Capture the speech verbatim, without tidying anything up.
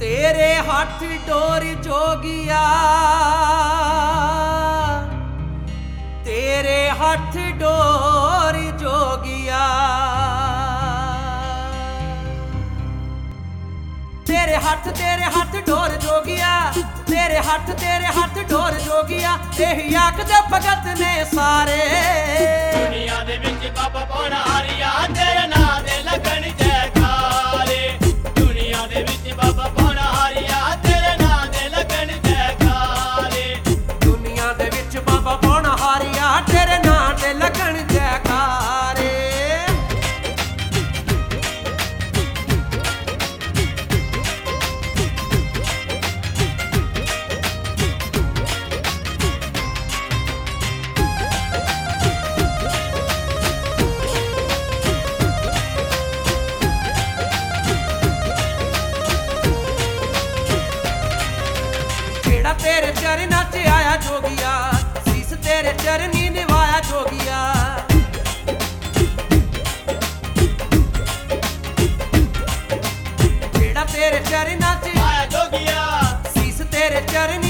तेरे हथ डोर जोगिया, तेरे हथ डोर जोगिया, तेरे हथ तेरे हथ डोर जोगिया, तेरे हथ तेरे हथ डोर जोगिया। यही आखदे भगत ने सारे दुनिया दे विच बाबा पौना हारिया, तेरे नां दे लगन जयकारे। दुनिया दे विच बाबा पौना हारिया, तेरे नां दे लगन जयकारे। दुनिया दे विच बाबा पौना हारिया, तेरे नां दे लगन जयकारे। तेरे चरना च आया जोगिया, सीस तेरे चरनी निभाया जोगिया। जेड़ा तेरे चरना च आया जोगिया, सीस तेरे चरनी